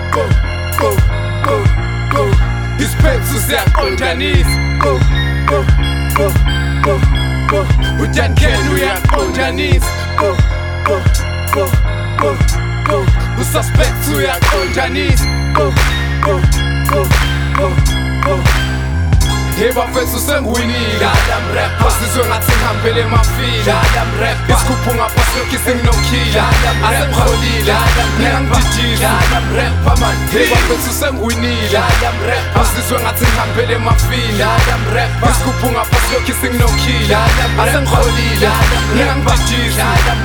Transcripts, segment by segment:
go, go, go, go. Isiphepho siyaqondanisa. Go, go, go, go, go. uDuncan uyaqondanisa. Go, go, go, go, go. Ususpect uyaqondanisa. Go, go, go, go, go. Hey bafethu sengiwinile asizwe ngathi ngihambele emafile isikhuphu ngapha silokhu senginokhile asengikholile ngiyangididile hey bafethu sengiwinile asizwe ngathi ngihambele emafile isikhuphu ngapha silokhu senginokhile asengikholile ngiyangididile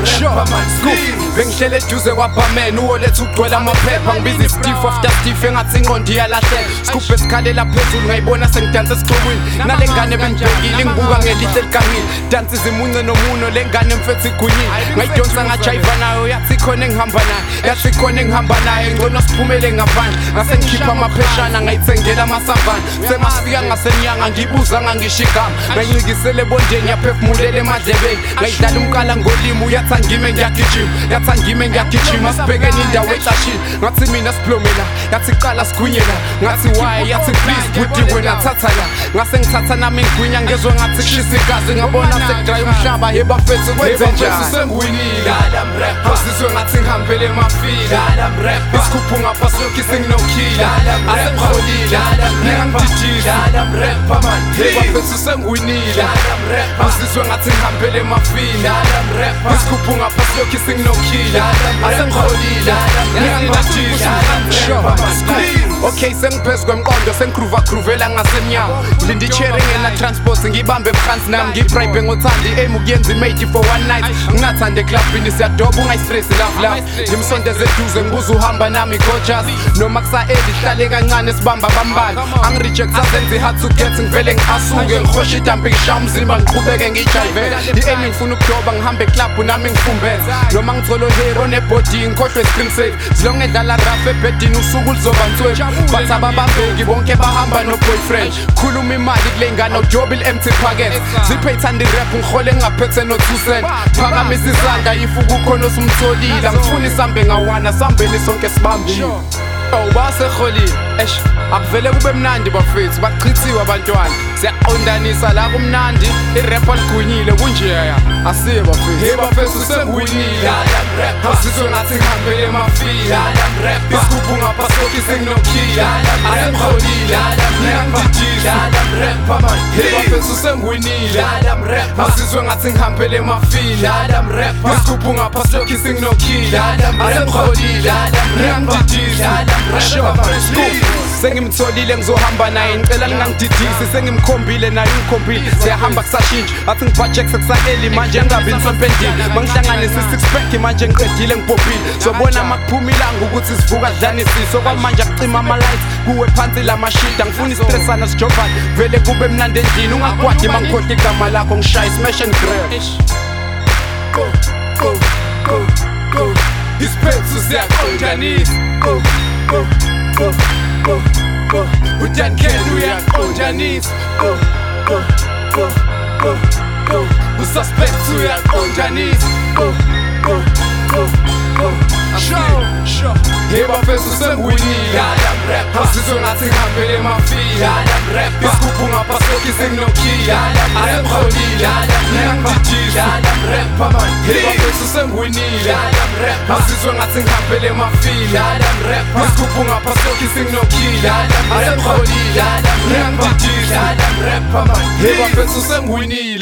bengihlele eduze kwabhamene uwoletha ugcwele amaphepha ngibiza Steve after Steve engathi ingqondo iyalahleka isikhuphu esikhalela phezulu ngayibona sengidansa esiqhubweni nale ngane bengibhekile ngibuka ngelihle ligangile dansi zimunce nomuno lengane mfethu igunyile ngayidonsa ngajayiva nayo yathi khona engihamba nayo yathi khona engihamba nayo ngcono siphumele ngaphandle ngase ngikhipha amapheshana ngayithengela amasavana semasifika ngasenyanga ngibuza ngangishigama ngayincikisele ebondeni yaphefumulela emadlebeni ngayidlala umkala ngolimi uyathi ngime ngiyagijima yathi ngime ngiyagijima sibhekene indawo exashile ngathi mina siplomela yathi qala sigwinyela ngathi why yathi please budi wena thatha la ngase ngithatha nami ngigwinya ngezwe ngathi kushisa igazi ngabona sekudraya umhlaba hey bafethu kwenze njani sengiwinile asizwe ngathi ngihambele emafile isikhuphu ngapha silokhu senginokhile asengikholile ngiyangididile hey bafethu sengiwinile asizwe ngathi ngihambele emafile isikhuphu ngapha silokhu senginokhile asengikholile ngiyangididile okay sengiphezu kwemqondo sengigruvela ngasemnyango Lindy Cherry ngena transport ngibambe eBrans nami ngibribe ngothandi aim ukuyenza imate for one night ngingathande clubini siyadoba ungayistress love ngimsondeze eduze ngibuza uhamba nami gorgeous noma kusa edihlale kancane sibamba bambala angireject azenze hard to get ngivele ngihasuke ngikhosha idambe ngishaya umzimba ngiqhubeke ngijayivela iaim ngifuna ukudoba ngihambe club nami ngifumbeza noma ngitholo hero nebody ngikhohlwe isiqiniseko zilonge edlala rough ebedini usuku lizoba nswebu bathi ababambeki bonke bahamba no boyfriend khuluma imali kule ngane ujobil empty pocket ziphe ithanda irap ngihole ngaphethe no 2 cent phakamisa isandla ifuku khona osumtholile ngifuna isambe ngawana sambeni sonke sibambile basekholile akuvele kube mnandi bafethu bachithiwe abantwana siyaqondanisa la kumnandi irap aligwinyile kunjeya asiye bafethu hey bafethu sengiwinile asizwe ngathi ngihambele emafile isikhuphu ngapha silokhu senginokhile asengikholile ngiyangididile hey bafethu sengiwinile asizwe ngathi ngihambele emafile isikhuphu ngapha silokhu senginokhile asengikholile ngiyangididile sengimtholile ngizohamba naye ngicela lingangididisi sengimkhombile naye ngikhombile siyahamba kusashintsha athi ngibajek sekusakeli manje ngabi insempendile mangihlanganisa i6 pack manje ngiqedile ngibhobhile sobona makuphuma ilanga ukuthi sivuka dlanisiso kwamanje akucima ama lights kuwe phansi la mashida ngifuna istressana sijobane vele kube mnandi endlini ungakwadi mangikhohle igama lakho ngishaya smash and grab go go go go isiphepho siyaqondanisa go go go go go uDuncan uyaqondanisa go go go go go ususpect uyaqondanisa go go go go show hey bafethu sengiwinile asizwe ngathi ngihambele emafile isikhuphu ngapha silokhu senginokhile asengikholile ngiyangididile hey bafethu sengiwinile asizwe ngathi ngihambele emafile isikhuphu ngapha silokhu senginokhile asengikholile ngiyangididile hey bafethu sengiwinile